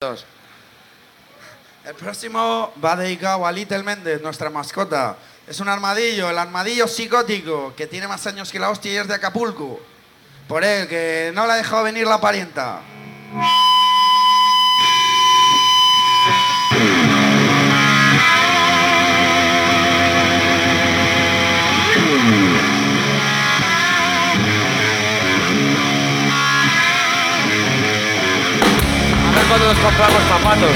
todos. El próximo va dedicado a Little Méndez, nuestra mascota. Es un armadillo, el armadillo psicótico, que tiene más años que la hostia y es de Acapulco. Por él, que no le ha dejado venir la parienta. A ver cuándo nos compramos zapatos.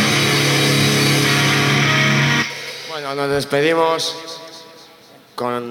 Bueno, nos despedimos con